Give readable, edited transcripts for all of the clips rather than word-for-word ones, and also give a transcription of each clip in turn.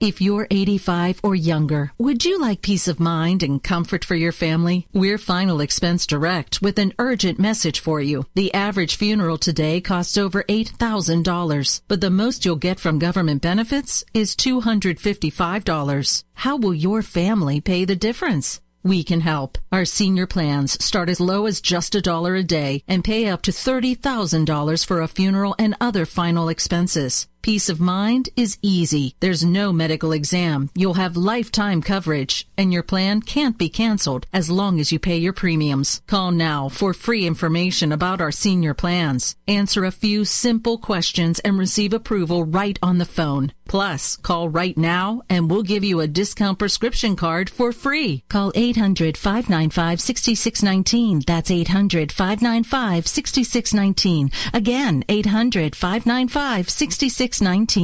If you're 85 or younger, would you like peace of mind and comfort for your family? We're Final Expense Direct with an urgent message for you. The average funeral today costs over $8,000, but the most you'll get from government benefits is $255. How will your family pay the difference? We can help. Our senior plans start as low as just $1 a day and pay up to $30,000 for a funeral and other final expenses. Peace of mind is easy. There's no medical exam. You'll have lifetime coverage, and your plan can't be canceled as long as you pay your premiums. Call now for free information about our senior plans. Answer a few simple questions and receive approval right on the phone. Plus, call right now and we'll give you a discount prescription card for free. Call 800-595-6619. That's 800-595-6619. Again, 800-595-6619.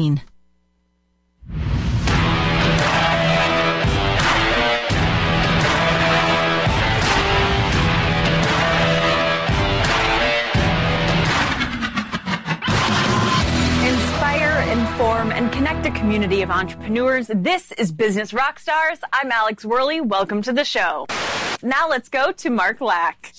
Inspire, inform, and connect a community of entrepreneurs. This is Business Rockstars. I'm Alex Worley. Welcome to the show. Now let's go to Mark Lack.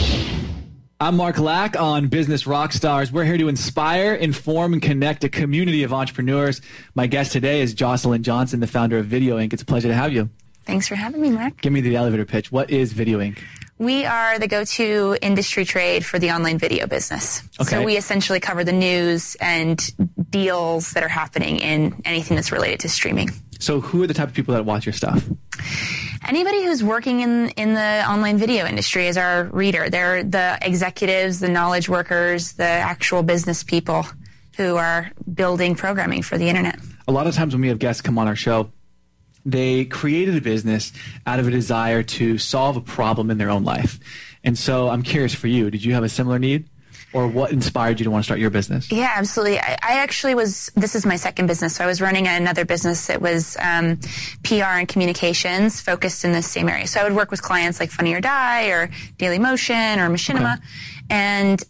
I'm Mark Lack on Business Rockstars. We're here to inspire, inform, and connect a community of entrepreneurs. My guest today is Jocelyn Johnson, the founder of Video Inc. It's a pleasure to have you. Thanks for having me, Mark. Give me the elevator pitch. What is Video Inc.? We are the go-to industry trade for the online video business. Okay. So we essentially cover the news and deals that are happening in anything that's related to streaming. So who are the type of people that watch your stuff? Anybody who's working in the online video industry is our reader. They're the executives, the knowledge workers, the actual business people who are building programming for the internet. A lot of times when we have guests come on our show, they created a business out of a desire to solve a problem in their own life. And so I'm curious for you, did you have a similar need? Or what inspired you to want to start your business? Yeah, absolutely. I actually this is my second business. So I was running another business that was PR and communications focused in the same area. So I would work with clients like Funny or Die or Daily Motion or Machinima. Okay. And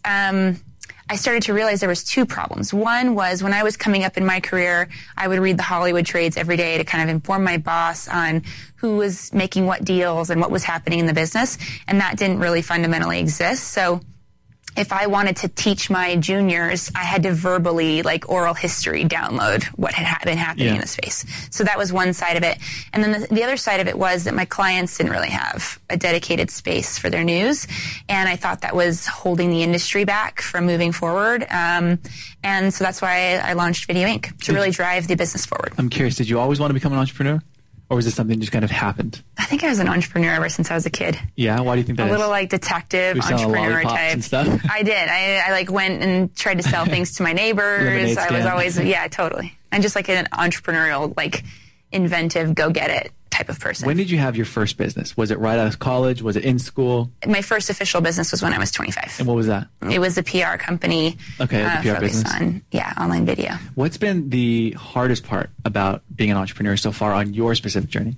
I started to realize there was two problems. One was when I was coming up in my career, I would read the Hollywood trades every day to kind of inform my boss on who was making what deals and what was happening in the business. And that didn't really fundamentally exist. So if I wanted to teach my juniors, I had to verbally, like oral history, download what had been happening in the space. So that was one side of it. And then the other side of it was that my clients didn't really have a dedicated space for their news. And I thought that was holding the industry back from moving forward. And so that's why I launched Video Inc. to really drive the business forward. I'm curious, did you always want to become an entrepreneur? Or was this something that just kind of happened? I think I was an entrepreneur ever since I was a kid. Yeah? Why do you think that is? A little like detective, entrepreneur type. And stuff? I did. I like went and tried to sell things to my neighbors. I was always, yeah, totally. I'm just like an entrepreneurial, like inventive, go get it type of person. When did you have your first business? Was it right out of college? Was it in school? My first official business was when I was 25. And what was that? It was a PR company. Okay, the PR focused business. on, online video. What's been the hardest part about being an entrepreneur so far on your specific journey?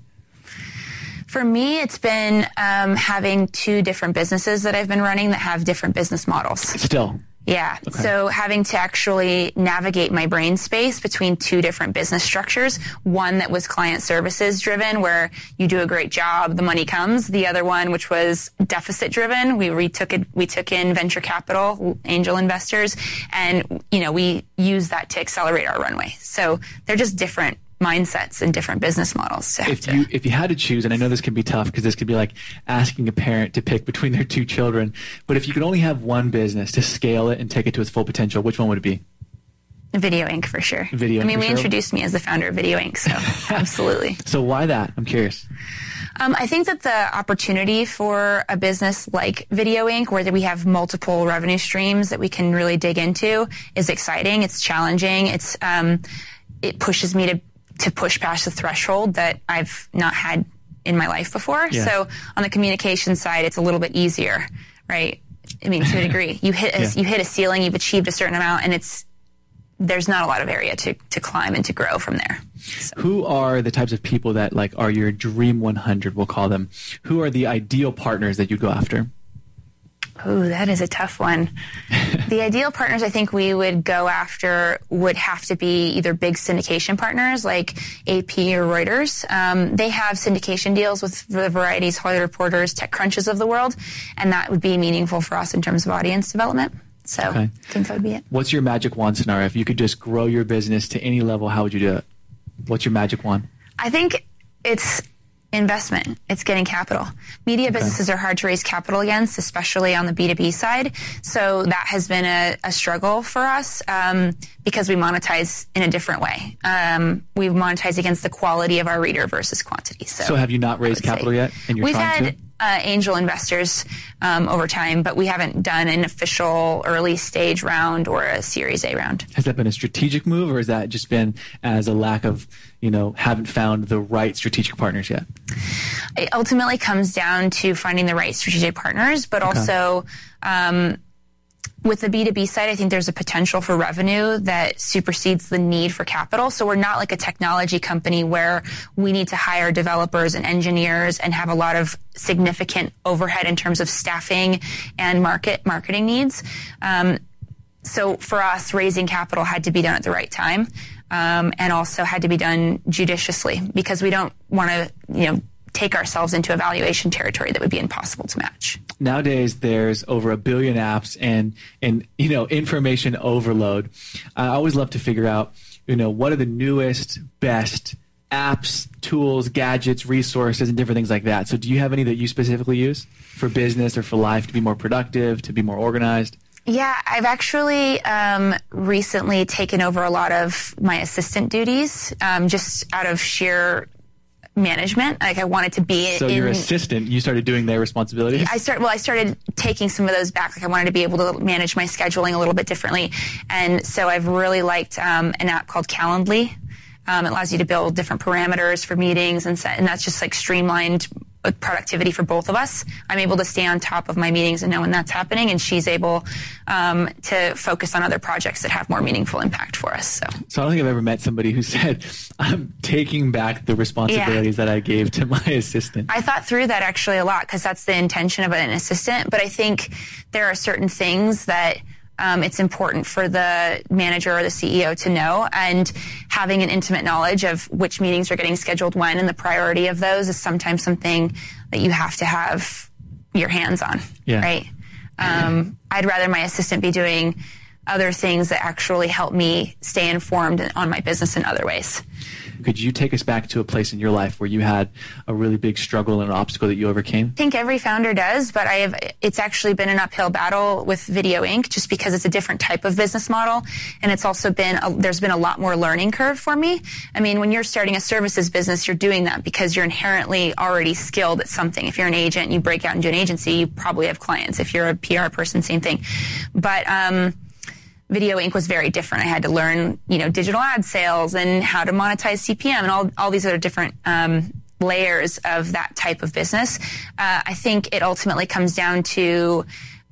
For me, it's been having two different businesses that I've been running that have different business models. Still? Yeah. Okay. So having to actually navigate my brain space between two different business structures. One that was client services driven, where you do a great job, the money comes. The other one, which was deficit driven, we took in venture capital, angel investors, and we use that to accelerate our runway. So they're just different mindsets and different business models. If you had to choose, and I know this can be tough because this could be like asking a parent to pick between their two children, but if you could only have one business to scale it and take it to its full potential, which one would it be? Video Inc. for sure. Video Inc. We introduced me as the founder of Video Inc. So absolutely. So why that? I'm curious. I think that the opportunity for a business like Video Inc., where we have multiple revenue streams that we can really dig into, is exciting. It's challenging. It pushes me to push past the threshold that I've not had in my life before. Yeah. So on the communication side, it's a little bit easier, right? I mean, to a degree, you hit a ceiling, you've achieved a certain amount, and there's not a lot of area to climb and to grow from there. So. Who are the types of people that are your dream 100, we'll call them? Who are the ideal partners that you go after? Oh, that is a tough one. The ideal partners I think we would go after would have to be either big syndication partners like AP or Reuters. They have syndication deals with the Varieties, Hollywood Reporters, TechCrunches of the world, and that would be meaningful for us in terms of audience development. So I think that would be it. What's your magic wand scenario? If you could just grow your business to any level, how would you do it? What's your magic wand? I think it's investment. It's getting capital. Media businesses are hard to raise capital against, especially on the B2B side. So that has been a struggle for us because we monetize in a different way. We monetize against the quality of our reader versus quantity. So have you not raised capital yet? And you're We've trying had angel investors over time, but we haven't done an official early stage round or a Series A round. Has that been a strategic move, or has that just been as a lack of, haven't found the right strategic partners yet? It ultimately comes down to finding the right strategic partners, but also with the B2B side, I think there's a potential for revenue that supersedes the need for capital. So we're not like a technology company where we need to hire developers and engineers and have a lot of significant overhead in terms of staffing and marketing needs. So for us, raising capital had to be done at the right time, and also had to be done judiciously because we don't want to, take ourselves into a valuation territory that would be impossible to match. Nowadays, there's over 1 billion apps and information overload. I always love to figure out, what are the newest, best apps, tools, gadgets, resources, and different things like that. So do you have any that you specifically use for business or for life to be more productive, to be more organized? Yeah, I've actually recently taken over a lot of my assistant duties just out of sheer management. Like I wanted to be So your assistant, you started doing their responsibilities? I started taking some of those back. Like I wanted to be able to manage my scheduling a little bit differently. And so I've really liked an app called Calendly. It allows you to build different parameters for meetings and that's just like streamlined productivity for both of us. I'm able to stay on top of my meetings and know when that's happening, and she's able to focus on other projects that have more meaningful impact for us. So I don't think I've ever met somebody who said, I'm taking back the responsibilities that I gave to my assistant. I thought through that actually a lot because that's the intention of an assistant, but I think there are certain things that it's important for the manager or the CEO to know, and having an intimate knowledge of which meetings are getting scheduled when and the priority of those is sometimes something that you have to have your hands on, right? I'd rather my assistant be doing other things that actually help me stay informed on my business in other ways. Could you take us back to a place in your life where you had a really big struggle and an obstacle that you overcame? I think every founder does, but it's actually been an uphill battle with Video Inc. just because it's a different type of business model. And it's also there's been a lot more learning curve for me. I mean, when you're starting a services business, you're doing that because you're inherently already skilled at something. If you're an agent and you break out into an agency, you probably have clients. If you're a PR person, same thing. But, Video Inc. was very different. I had to learn, digital ad sales and how to monetize CPM and all these other different layers of that type of business. I think it ultimately comes down to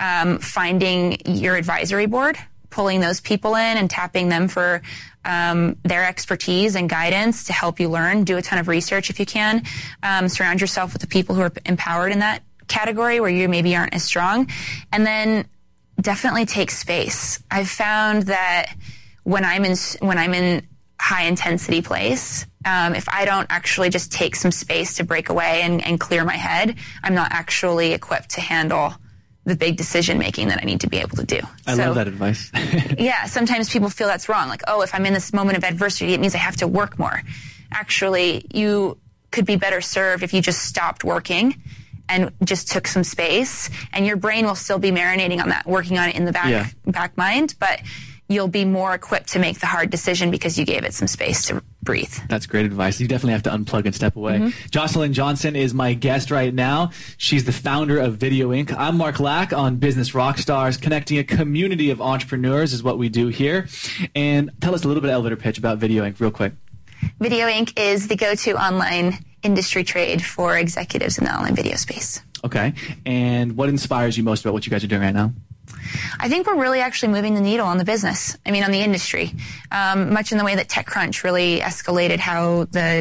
finding your advisory board, pulling those people in and tapping them for their expertise and guidance to help you learn. Do a ton of research if you can. Surround yourself with the people who are empowered in that category where you maybe aren't as strong. And then definitely take space. I've found that when I'm in high intensity place, if I don't actually just take some space to break away and clear my head, I'm not actually equipped to handle the big decision making that I need to be able to do. I love that advice. Yeah, sometimes people feel that's wrong. Like, if I'm in this moment of adversity, it means I have to work more. Actually, you could be better served if you just stopped working and just took some space, and your brain will still be marinating on that, working on it in the back mind, but you'll be more equipped to make the hard decision because you gave it some space to breathe. That's great advice. You definitely have to unplug and step away. Mm-hmm. Jocelyn Johnson is my guest right now. She's the founder of Video Inc. I'm Mark Lack on Business Rockstars. Connecting a community of entrepreneurs is what we do here. And tell us a little bit of elevator pitch about Video Inc. real quick. Video Inc. is the go-to online industry trade for executives in the online video space. Okay. And what inspires you most about what you guys are doing right now? I think we're really actually moving the needle on the business. I mean, on the industry. Much in the way that TechCrunch really escalated how the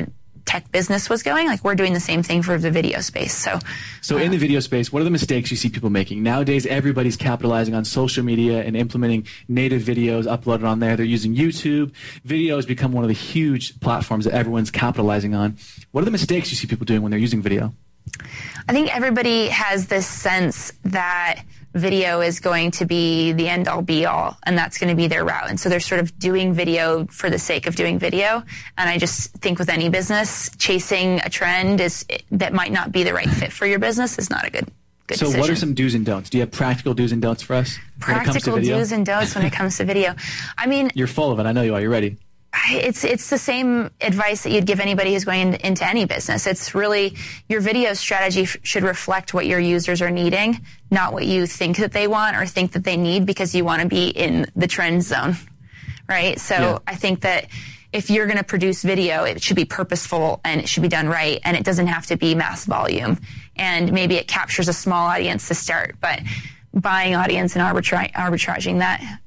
tech business was going. Like, we're doing the same thing for the video space. So in the video space, what are the mistakes you see people making? Nowadays, everybody's capitalizing on social media and implementing native videos uploaded on there. They're using YouTube. Video has become one of the huge platforms that everyone's capitalizing on. What are the mistakes you see people doing when they're using video? I think everybody has this sense that video is going to be the end-all be-all, and that's going to be their route. And so they're sort of doing video for the sake of doing video. And I just think with any business, chasing a trend that might not be the right fit for your business is not a good decision. So what are some do's and don'ts? Do you have practical do's and don'ts for us when it comes to video? Practical do's and don'ts when it comes to video. I mean... You're full of it. I know you are. You're ready. It's the same advice that you'd give anybody who's going into any business. It's really, your video strategy should reflect what your users are needing, not what you think that they want or think that they need because you want to be in the trend zone, right? So I think that if you're going to produce video, it should be purposeful and it should be done right, and it doesn't have to be mass volume. And maybe it captures a small audience to start, but buying audience and arbitraging that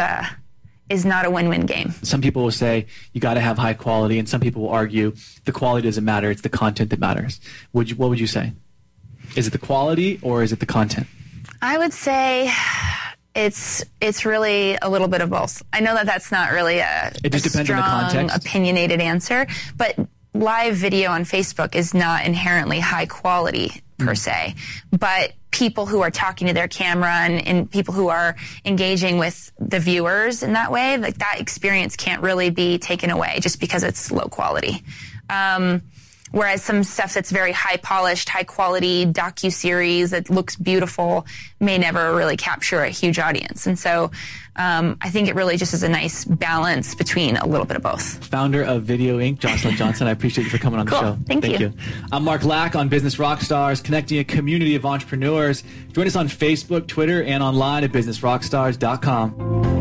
is not a win-win game. Some people will say you got to have high quality, and some people will argue the quality doesn't matter, it's the content that matters. What would you say? Is it the quality or is it the content? I would say it's really a little bit of both. I know that that's not really it just depends on the context. Opinionated answer, but live video on Facebook is not inherently high quality per se, but people who are talking to their camera and people who are engaging with the viewers in that way, like, that experience can't really be taken away just because it's low quality. Whereas some stuff that's very high polished, high quality docuseries that looks beautiful may never really capture a huge audience. And so I think it really just is a nice balance between a little bit of both. Founder of Video Inc., Jocelyn Johnson, I appreciate you for coming on the show. Thank you. I'm Mark Lack on Business Rockstars, connecting a community of entrepreneurs. Join us on Facebook, Twitter, and online at businessrockstars.com.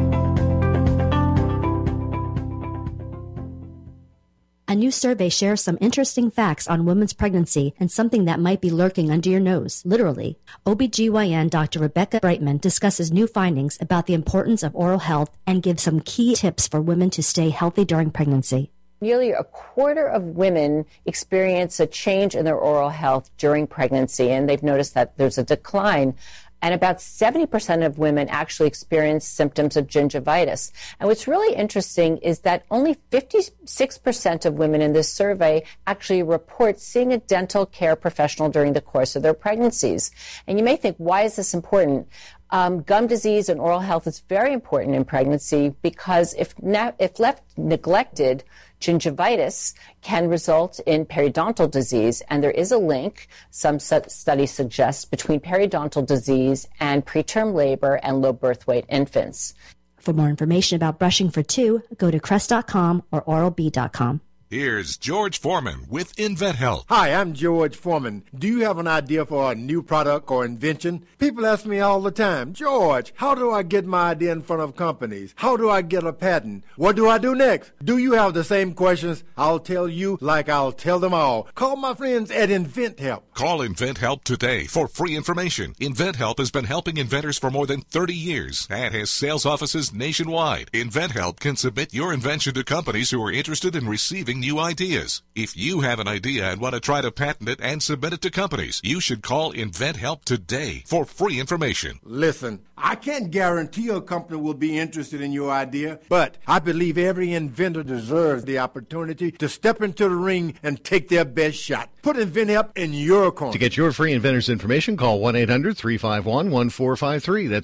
A new survey shares some interesting facts on women's pregnancy and something that might be lurking under your nose, literally. OBGYN Dr. Rebecca Brightman discusses new findings about the importance of oral health and gives some key tips for women to stay healthy during pregnancy. Nearly a quarter of women experience a change in their oral health during pregnancy, and they've noticed that there's a decline. And about 70% of women actually experience symptoms of gingivitis. And what's really interesting is that only 56% of women in this survey actually report seeing a dental care professional during the course of their pregnancies. And you may think, why is this important? Gum disease and oral health is very important in pregnancy because if left neglected, gingivitis can result in periodontal disease, and there is a link, some studies suggest, between periodontal disease and preterm labor and low birth weight infants. For more information about brushing for two, go to Crest.com or Oral-B.com. Here's George Foreman with InventHelp. Hi, I'm George Foreman. Do you have an idea for a new product or invention? People ask me all the time, George, how do I get my idea in front of companies? How do I get a patent? What do I do next? Do you have the same questions? I'll tell you like I'll tell them all. Call my friends at InventHelp. Call InventHelp today for free information. InventHelp has been helping inventors for more than 30 years and has sales offices nationwide. InventHelp can submit your invention to companies who are interested in receiving new ideas. If you have an idea and want to try to patent it and submit it to companies, you should call InventHelp today for free information. Listen, I can't guarantee a company will be interested in your idea, but I believe every inventor deserves the opportunity to step into the ring and take their best shot. Put InventHelp in your corner. To get your free inventor's information, call 1-800-351-1453. That's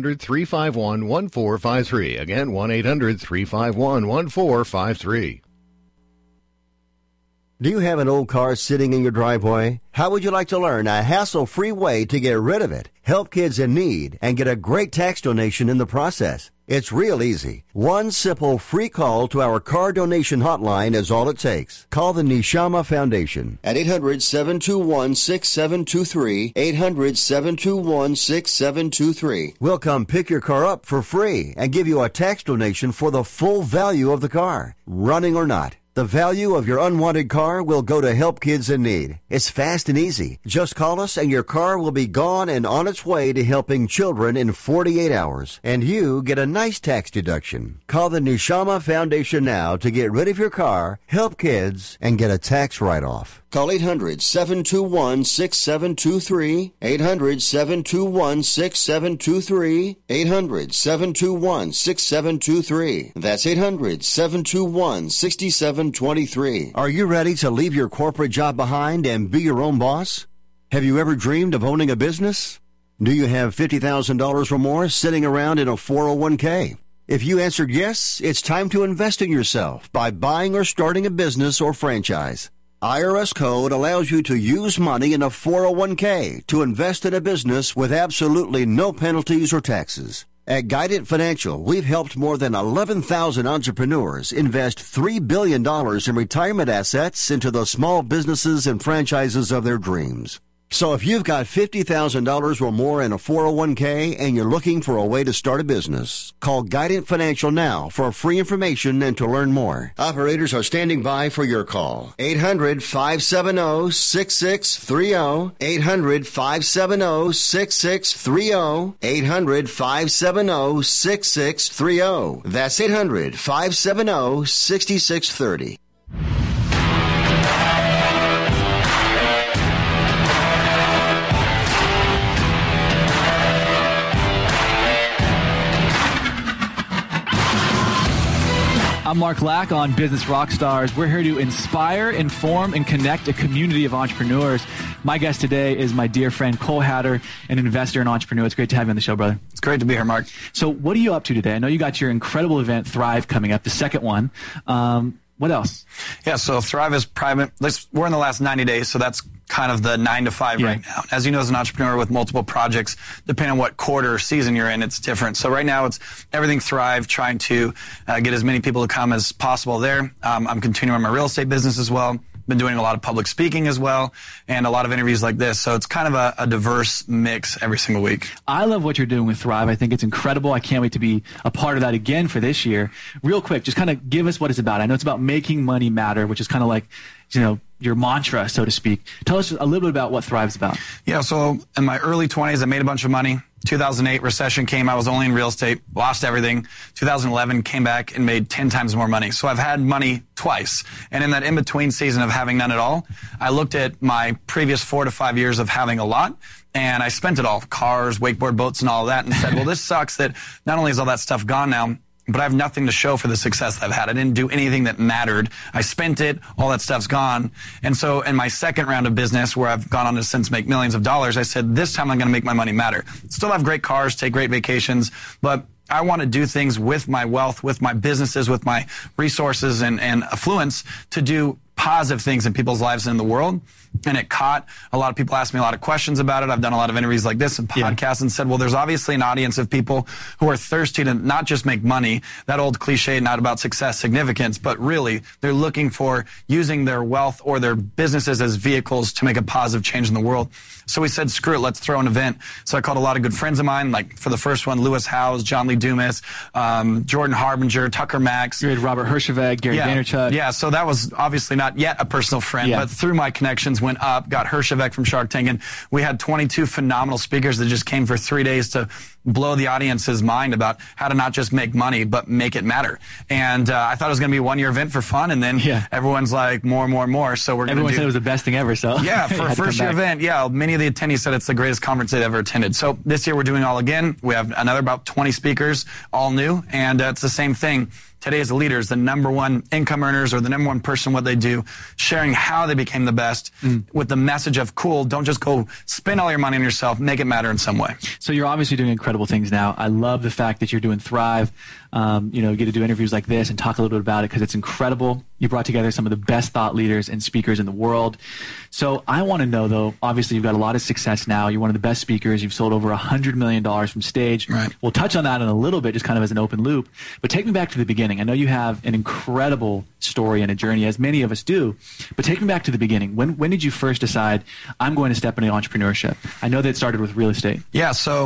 1-800-351-1453. Again, 1-800-351-1453. Do you have an old car sitting in your driveway? How would you like to learn a hassle-free way to get rid of it, help kids in need, and get a great tax donation in the process? It's real easy. One simple free call to our car donation hotline is all it takes. Call the Neshama Foundation at 800-721-6723, 800-721-6723. We'll come pick your car up for free and give you a tax donation for the full value of the car, running or not. The value of your unwanted car will go to Help Kids in Need. It's fast and easy. Just call us and your car will be gone and on its way to helping children in 48 hours. And you get a nice tax deduction. Call the Neshama Foundation now to get rid of your car, help kids, and get a tax write-off. Call 800-721-6723, 800-721-6723, 800-721-6723. That's 800-721-6723. Are you ready to leave your corporate job behind and be your own boss? Have you ever dreamed of owning a business? Do you have $50,000 or more sitting around in a 401k? If you answered yes, it's time to invest in yourself by buying or starting a business or franchise. IRS code allows you to use money in a 401k to invest in a business with absolutely no penalties or taxes. At Guidant Financial, we've helped more than 11,000 entrepreneurs invest $3 billion in retirement assets into the small businesses and franchises of their dreams. So if you've got $50,000 or more in a 401k and you're looking for a way to start a business, call Guidant Financial now for free information and to learn more. Operators are standing by for your call. 800-570-6630. 800-570-6630. 800-570-6630. That's 800-570-6630. I'm Mark Lack on Business Rockstars. We're here to inspire, inform, and connect a community of entrepreneurs. My guest today is my dear friend Cole Hatter, an investor and entrepreneur. It's great to have you on the show, brother. It's great to be here, Mark. So what are you up to today? I know you got your incredible event, Thrive, coming up, the second one. What else? Yeah, so Thrive is private. We're in the last 90 days, so that's kind of the 9 to 5 right now. As you know, as an entrepreneur with multiple projects, depending on what quarter or season you're in, it's different. So right now it's everything Thrive, trying to get as many people to come as possible there. I'm continuing my real estate business as well. Been doing a lot of public speaking as well, and a lot of interviews like this. So it's kind of a diverse mix every single week. I love what you're doing with Thrive. I think it's incredible. I can't wait to be a part of that again for this year. Real quick, just kind of give us what it's about. I know it's about making money matter, which is kind of like, you know, your mantra, so to speak. Tell us a little bit about what Thrive's about. Yeah, so in my early 20s, I made a bunch of money. 2008 recession came. I was only in real estate, lost everything. 2011 came back and made 10 times more money. So I've had money twice. And in that in-between season of having none at all, I looked at my previous 4 to 5 years of having a lot, and I spent it all, cars, wakeboard boats, and all of that, and said, well, this sucks that not only is all that stuff gone now, but I have nothing to show for the success that I've had. I didn't do anything that mattered. I spent it. All that stuff's gone. And so in my second round of business, where I've gone on to since make millions of dollars, I said, this time I'm going to make my money matter. Still have great cars, take great vacations, but I want to do things with my wealth, with my businesses, with my resources and affluence to do positive things in people's lives and in the world. And it caught. A lot of people ask me a lot of questions about it. I've done a lot of interviews like this and podcasts and said, well, there's obviously an audience of people who are thirsty to not just make money, that old cliche, not about success, significance, but really they're looking for using their wealth or their businesses as vehicles to make a positive change in the world. So we said, screw it, let's throw an event. So I called a lot of good friends of mine, like for the first one, Lewis Howes, John Lee Dumas, Jordan Harbinger, Tucker Max. You had Robert Herjavec, Gary Vaynerchuk. Yeah, so that was obviously not yet a personal friend, but through my connections went up, got Herjavec from Shark Tank, and we had 22 phenomenal speakers that just came for 3 days to blow the audience's mind about how to not just make money, but make it matter. And I thought it was going to be a one-year event for fun, and then everyone's like, more and more and more. So we're going to Everyone said it was the best thing ever, so. Yeah, for a first-year event, many of the attendees said it's the greatest conference they've ever attended. So this year we're doing it all again. We have another about 20 speakers, all new, and it's the same thing. Today's leaders, the number one income earners or the number one person, what they do, sharing how they became the best with the message of, cool, don't just go spend all your money on yourself, make it matter in some way. So you're obviously doing incredible things now. I love the fact that you're doing Thrive. You get to do interviews like this and talk a little bit about it because it's incredible. You brought together some of the best thought leaders and speakers in the world. So I want to know, though, obviously you've got a lot of success now. You're one of the best speakers. You've sold over $100 million from stage. Right. We'll touch on that in a little bit, just kind of as an open loop. But take me back to the beginning. I know you have an incredible story and a journey, as many of us do. But take me back to the beginning. When did you first decide, I'm going to step into entrepreneurship? I know that it started with real estate. Yeah, so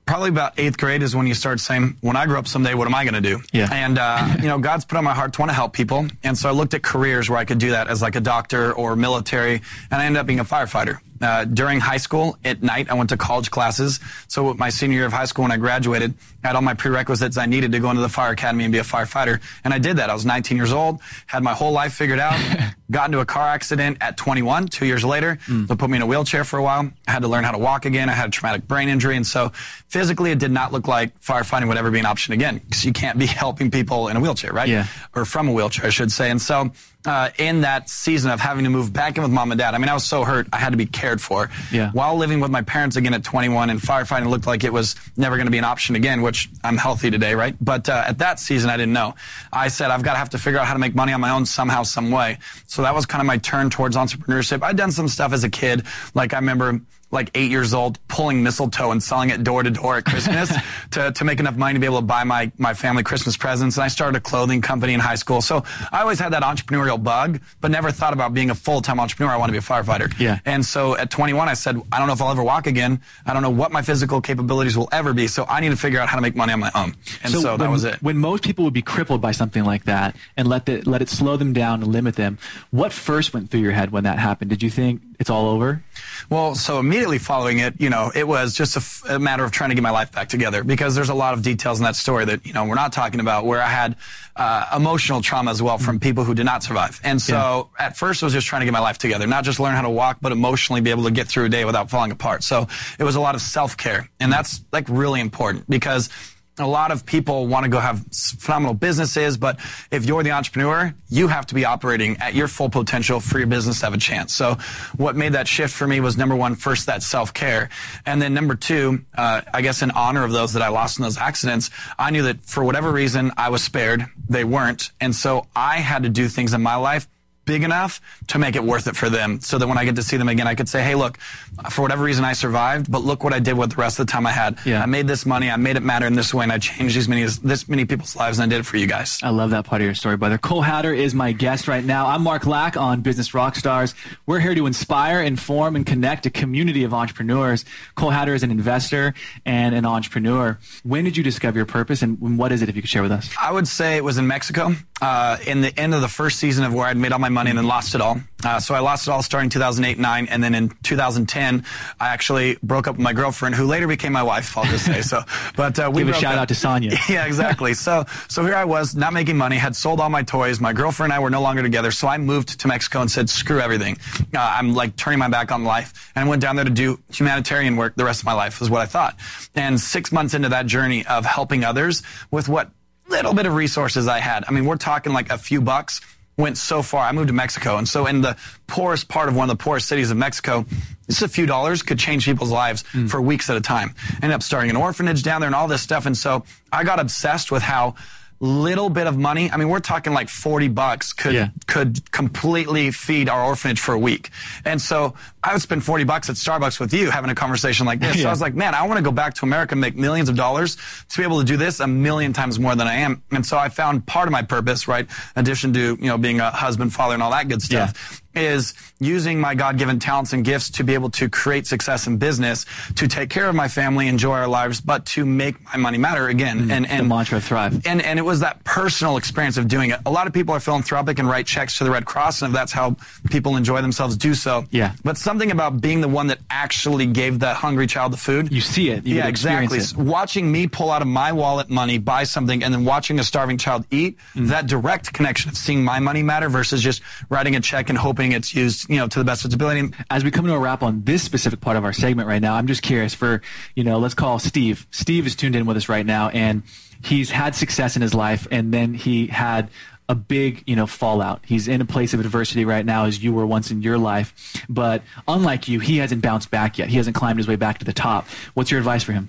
Probably about 8th grade is when you start saying, when I grow up someday, what am I going to do? Yeah. And, God's put on my heart to want to help people. And so I looked at careers where I could do that as like a doctor or military, and I ended up being a firefighter. During high school, at night, I went to college classes. So my senior year of high school, when I graduated, I had all my prerequisites I needed to go into the fire academy and be a firefighter. And I did that. I was 19 years old, had my whole life figured out, got into a car accident at 21, 2 years later. They put me in a wheelchair for a while. I had to learn how to walk again. I had a traumatic brain injury. And so physically, it did not look like firefighting would ever be an option again, because you can't be helping people in a wheelchair, right? Yeah. Or from a wheelchair, I should say. And so in that season of having to move back in with mom and dad, I mean, I was so hurt, I had to be cared for. Yeah. While living with my parents again at 21, and firefighting looked like it was never going to be an option again, which I'm healthy today, right? But at that season, I didn't know. I said, I've got to have to figure out how to make money on my own somehow, some way. So that was kind of my turn towards entrepreneurship. I'd done some stuff as a kid. Like I remember, like 8 years old, pulling mistletoe and selling it door to door at Christmas to make enough money to be able to buy my family Christmas presents. And I started a clothing company in high school. So I always had that entrepreneurial bug, but never thought about being a full-time entrepreneur. I want to be a firefighter. Yeah. And so at 21, I said, I don't know if I'll ever walk again. I don't know what my physical capabilities will ever be. So I need to figure out how to make money on my own. And so that was it. When most people would be crippled by something like that and let it slow them down and limit them, what first went through your head when that happened? Did you think it's all over? Well, so immediately following it, it was just a matter of trying to get my life back together, because there's a lot of details in that story that, we're not talking about, where I had emotional trauma as well from people who did not survive. And so at first I was just trying to get my life together, not just learn how to walk, but emotionally be able to get through a day without falling apart. So it was a lot of self-care. And that's like really important, because a lot of people want to go have phenomenal businesses, but if you're the entrepreneur, you have to be operating at your full potential for your business to have a chance. So what made that shift for me was, number one, first that self-care. And then number two, I guess in honor of those that I lost in those accidents, I knew that for whatever reason I was spared, they weren't. And so I had to do things in my life big enough to make it worth it for them, so that when I get to see them again, I could say, hey, look, for whatever reason I survived, but look what I did with the rest of the time I had. Yeah. I made this money, I made it matter in this way, and I changed this many people's lives, and I did it for you guys. I love that part of your story, brother. Cole Hatter is my guest right now. I'm Mark Lack on Business Rockstars. We're here to inspire, inform, and connect a community of entrepreneurs. Cole Hatter is an investor and an entrepreneur. When did you discover your purpose, and what is it, if you could share with us? I would say it was in Mexico, in the end of the first season of where I'd made all my money and then lost it all. So I lost it all starting 2008-9, and then in 2010, I actually broke up with my girlfriend, who later became my wife, I'll just say so. But we give a shout out to Sonia. Yeah, exactly. So here I was, not making money, had sold all my toys. My girlfriend and I were no longer together, so I moved to Mexico and said, screw everything. I'm like turning my back on life, and I went down there to do humanitarian work the rest of my life, is what I thought. And 6 months into that journey of helping others with what little bit of resources I had, I mean, we're talking like a few bucks, went so far. I moved to Mexico, and so in the poorest part of one of the poorest cities of Mexico, just a few dollars could change people's lives for weeks at a time. Ended up starting an orphanage down there and all this stuff, and so I got obsessed with how little bit of money, I mean, we're talking like $40 could completely feed our orphanage for a week. And so I would spend $40 at Starbucks with you having a conversation like this. So I was like, man, I want to go back to America and make millions of dollars to be able to do this a million times more than I am. And so I found part of my purpose, right, in addition to, being a husband, father, and all that good stuff, is using my God-given talents and gifts to be able to create success in business, to take care of my family, enjoy our lives, but to make my money matter again. And the mantra of Thrive. And it was that personal experience of doing it. A lot of people are philanthropic and write checks to the Red Cross, and if that's how people enjoy themselves, do so. Yeah. But something about being the one that actually gave that hungry child the food. You see it. You exactly. It. Watching me pull out of my wallet money, buy something, and then watching a starving child eat, that direct connection of seeing my money matter versus just writing a check and hoping it's used, to the best of its ability. As we come to a wrap on this specific part of our segment right now, I'm just curious for, let's call Steve. Steve is tuned in with us right now, and he's had success in his life, and then he had a big, fallout. He's in a place of adversity right now, as you were once in your life. But unlike you, he hasn't bounced back yet. He hasn't climbed his way back to the top. What's your advice for him?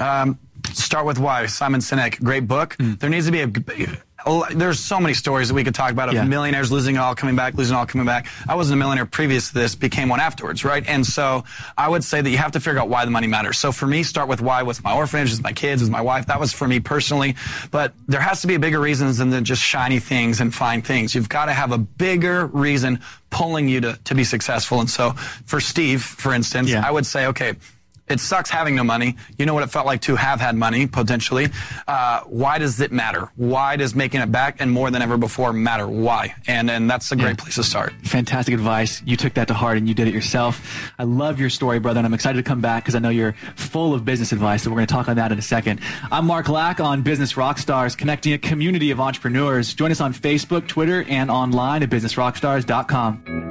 Start with Why, Simon Sinek. Great book. There needs to be there's so many stories that we could talk about of millionaires losing it all, coming back, losing it all, coming back. I wasn't a millionaire previous to this, became one afterwards, right? And so I would say that you have to figure out why the money matters. So for me, start with why. What's my orphanage? Is my kids? Is my wife? That was for me personally. But there has to be bigger reasons than just shiny things and fine things. You've got to have a bigger reason pulling you to be successful. And so for Steve, for instance, I would say, okay, It sucks having no money. You know what it felt like to have had money, potentially. Why does it matter? Why does making it back and more than ever before matter? Why? And that's a great place to start. Fantastic advice. You took that to heart and you did it yourself. I love your story, brother, and I'm excited to come back because I know you're full of business advice, so we're going to talk on that in a second. I'm Mark Lack on Business Rockstars, connecting a community of entrepreneurs. Join us on Facebook, Twitter, and online at businessrockstars.com.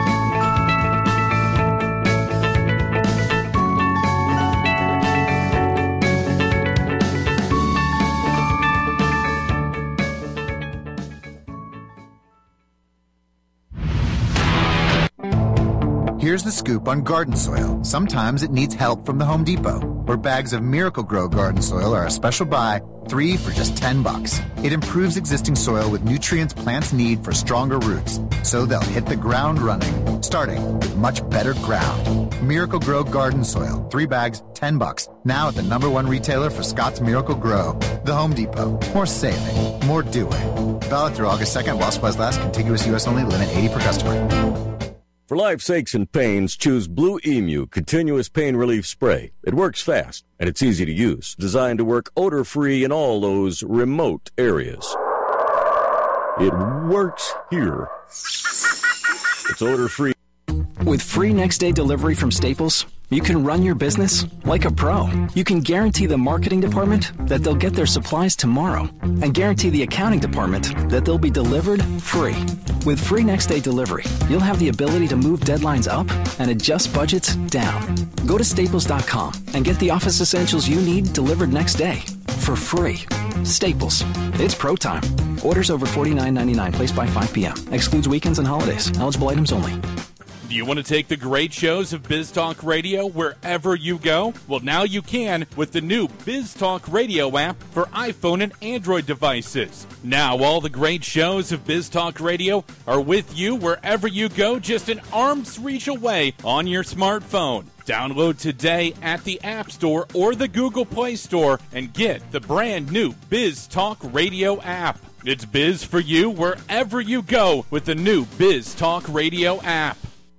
Here's the scoop on garden soil. Sometimes it needs help from the Home Depot, where bags of Miracle-Gro garden soil are a special buy, 3 for just $10. It improves existing soil with nutrients plants need for stronger roots, so they'll hit the ground running, starting with much better ground. Miracle-Gro garden soil, 3 bags, $10. Now at the #1 retailer for Scott's Miracle-Gro, the Home Depot. More saving, more doing. Valid through August 2nd while supplies last. Contiguous U.S. only. Limit 80 per customer. For life's aches and pains, choose Blue Emu Continuous Pain Relief Spray. It works fast, and it's easy to use. Designed to work odor-free in all those remote areas. It works here. It's odor-free. With free next-day delivery from Staples, you can run your business like a pro. You can guarantee the marketing department that they'll get their supplies tomorrow, and guarantee the accounting department that they'll be delivered free. With free next-day delivery, you'll have the ability to move deadlines up and adjust budgets down. Go to Staples.com and get the office essentials you need delivered next day for free. Staples. It's pro time. Orders over $49.99 placed by 5 p.m. Excludes weekends and holidays. Eligible items only. Do you want to take the great shows of Biz Talk Radio wherever you go? Well, now you can with the new Biz Talk Radio app for iPhone and Android devices. Now all the great shows of Biz Talk Radio are with you wherever you go, just an arm's reach away on your smartphone. Download today at the App Store or the Google Play Store and get the brand new Biz Talk Radio app. It's Biz for you wherever you go with the new Biz Talk Radio app.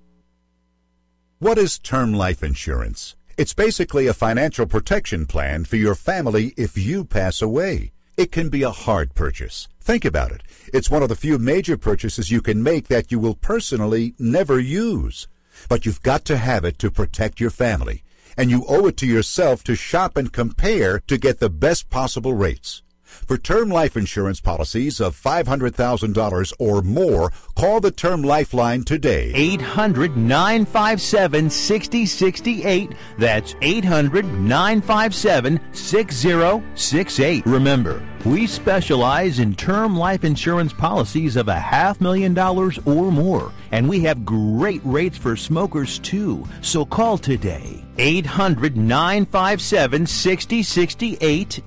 What is term life insurance? It's basically a financial protection plan for your family if you pass away. It can be a hard purchase. Think about it. It's one of the few major purchases you can make that you will personally never use. But you've got to have it to protect your family. And you owe it to yourself to shop and compare to get the best possible rates. For term life insurance policies of $500,000 or more, call the Term Lifeline today. 800-957-6068. That's 800-957-6068. Remember, we specialize in term life insurance policies of $500,000 or more, and we have great rates for smokers too. So call today. 800-957-6068.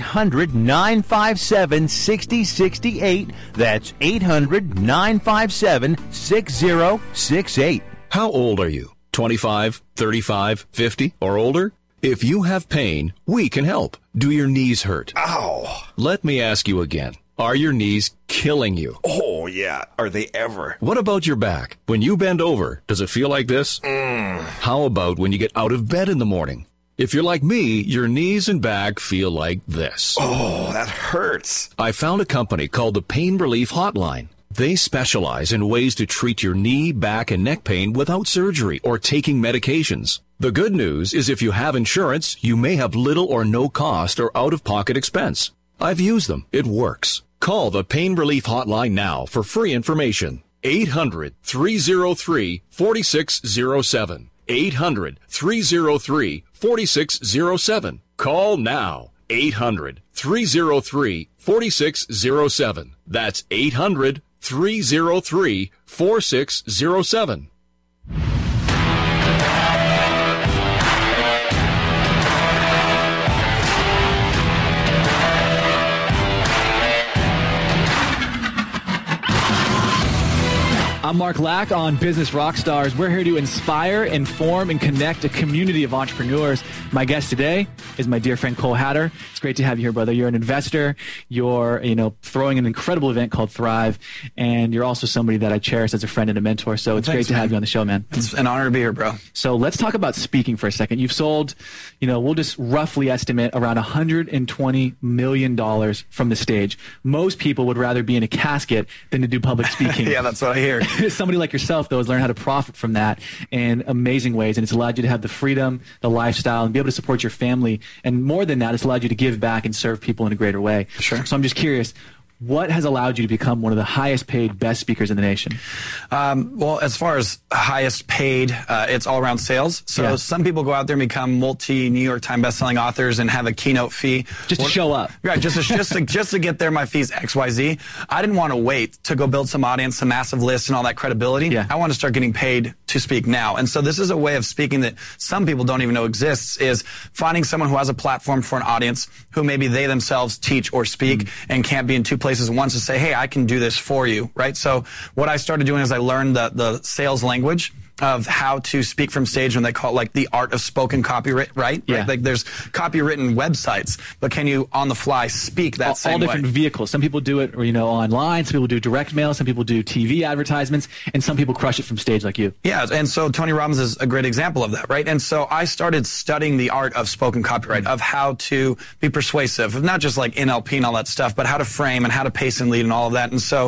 800-957-6068. That's 800-957-6068. How old are you? 25, 35, 50, or older? If you have pain, we can help. Do your knees hurt? Ow! Let me ask you again. Are your knees killing you? Oh, yeah. Are they ever? What about your back? When you bend over, does it feel like this? How about when you get out of bed in the morning? If you're like me, your knees and back feel like this. Oh, that hurts. I found a company called the Pain Relief Hotline. They specialize in ways to treat your knee, back, and neck pain without surgery or taking medications. The good news is if you have insurance, you may have little or no cost or out-of-pocket expense. I've used them. It works. Call the Pain Relief Hotline now for free information. 800-303-4607. 800-303-4607. Call now. 800-303-4607. That's 800-303-4607. I'm Mark Lack on Business Rockstars. We're here to inspire, inform, and connect a community of entrepreneurs. My guest today is my dear friend Cole Hatter. It's great to have you here, brother. You're an investor. You're, throwing an incredible event called Thrive, and you're also somebody that I cherish as a friend and a mentor. So it's great to have you on the show, man. It's an honor to be here, bro. So let's talk about speaking for a second. You've sold, we'll just roughly estimate around $120 million from the stage. Most people would rather be in a casket than to do public speaking. Yeah, that's what I hear. Somebody like yourself, though, has learned how to profit from that in amazing ways, and it's allowed you to have the freedom, the lifestyle, and be able to support your family. And more than that, it's allowed you to give back and serve people in a greater way. Sure. So I'm just curious, what has allowed you to become one of the highest paid best speakers in the nation? Well, as far as highest paid, it's all around sales. So some people go out there and become multi-New York Times bestselling authors and have a keynote fee. Just to show up. Right, just to get there, my fee's XYZ. I didn't want to wait to go build some audience, some massive list, and all that credibility. Yeah. I want to start getting paid to speak now. And so this is a way of speaking that some people don't even know exists, is finding someone who has a platform for an audience who maybe they themselves teach or speak and can't be in two places at once to say, hey, I can do this for you, right? So what I started doing is I learned the sales language of how to speak from stage, when they call it like the art of spoken copyright, right? Yeah. Like there's copywritten websites, but can you on the fly speak that same way? All different vehicles. Some people do it, online. Some people do direct mail. Some people do TV advertisements, and some people crush it from stage like you. Yeah, and so Tony Robbins is a great example of that, right? And so I started studying the art of spoken copyright, of how to be persuasive, of not just like NLP and all that stuff, but how to frame and how to pace and lead and all of that. And so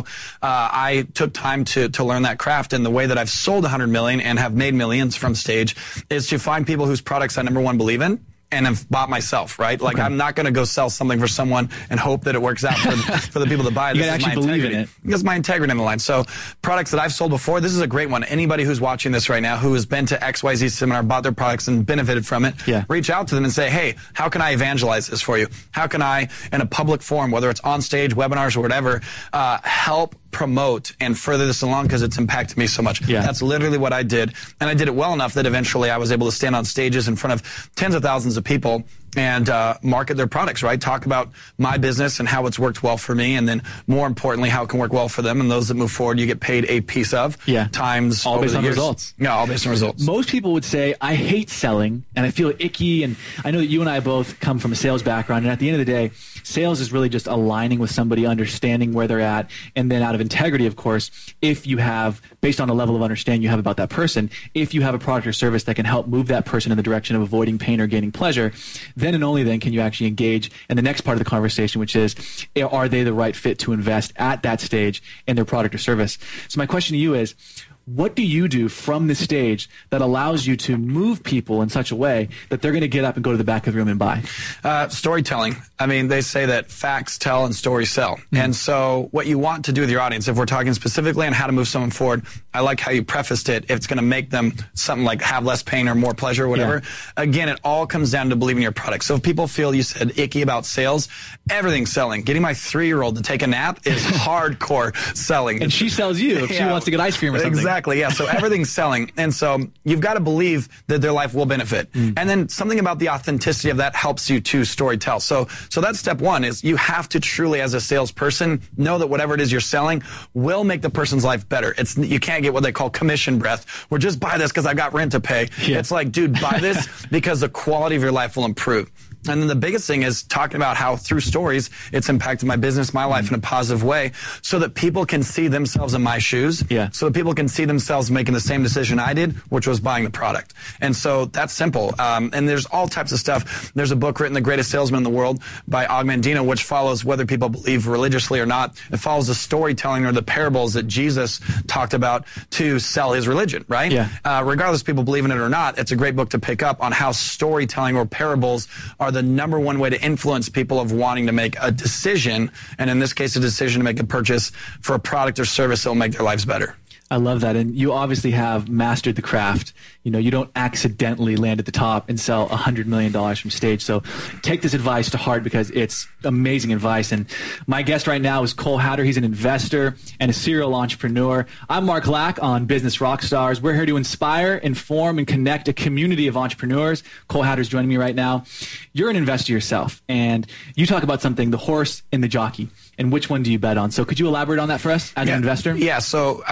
I took time to learn that craft, and the way that I've sold 100 million and have made millions from stage is to find people whose products I, number one, believe in and have bought myself, right? Like, I'm not going to go sell something for someone and hope that it works out for the people to buy it. You gotta actually believe in it. That's my integrity in the line. So products that I've sold before, this is a great one. Anybody who's watching this right now who has been to XYZ seminar, bought their products and benefited from it, reach out to them and say, hey, how can I evangelize this for you? How can I, in a public forum, whether it's on stage, webinars, or whatever, help promote and further this along, because it's impacted me so much. Yeah. That's literally what I did. And I did it well enough that eventually I was able to stand on stages in front of tens of thousands of people and market their products, right? Talk about my business and how it's worked well for me, and then more importantly, how it can work well for them. And those that move forward, you get paid a piece of times all based on years. results. Yeah, all based on results. Most people would say, I hate selling and I feel icky. And I know that you and I both come from a sales background. And at the end of the day, sales is really just aligning with somebody, understanding where they're at. And then out of integrity, of course, if you have, based on a level of understanding you have about that person, if you have a product or service that can help move that person in the direction of avoiding pain or gaining pleasure, then and only then can you actually engage in the next part of the conversation, which is, are they the right fit to invest at that stage in their product or service? So my question to you is, what do you do from the stage that allows you to move people in such a way that they're going to get up and go to the back of the room and buy? Storytelling. I mean, they say that facts tell and stories sell. Mm-hmm. And so what you want to do with your audience, if we're talking specifically on how to move someone forward, I like how you prefaced it. If it's going to make them something like have less pain or more pleasure or whatever. Yeah. Again, it all comes down to believing your product. So if people feel, you said, icky about sales, everything's selling. Getting my 3-year-old to take a nap is hardcore selling. And she sells you if she wants to get ice cream or something. Exactly, yeah. So everything's selling. And so you've got to believe that their life will benefit. And then something about the authenticity of that helps you to storytell. So that's step one, is you have to truly, as a salesperson, know that whatever it is you're selling will make the person's life better. You can't get what they call commission breath, where just buy this because I've got rent to pay. Yeah. It's like, dude, buy this because the quality of your life will improve. And then the biggest thing is talking about how through stories it's impacted my business, my life in a positive way, so that people can see themselves in my shoes. Yeah. So that people can see themselves making the same decision I did, which was buying the product. And so that's simple. And there's all types of stuff. There's a book written, The Greatest Salesman in the World, by Og Mandino, which follows, whether people believe religiously or not, it follows the storytelling or the parables that Jesus talked about to sell his religion, right? Yeah. Regardless if people believe in it or not, it's a great book to pick up on how storytelling or parables are the number one way to influence people of wanting to make a decision, and in this case, a decision to make a purchase for a product or service that will make their lives better. I love that. And you obviously have mastered the craft. You don't accidentally land at the top and sell $100 million from stage. So take this advice to heart, because it's amazing advice. And my guest right now is Cole Hatter. He's an investor and a serial entrepreneur. I'm Mark Lack on Business Rockstars. We're here to inspire, inform, and connect a community of entrepreneurs. Cole Hatter's joining me right now. You're an investor yourself, and you talk about something, the horse and the jockey. And which one do you bet on? So could you elaborate on that for us as an investor? Yeah, so I invest in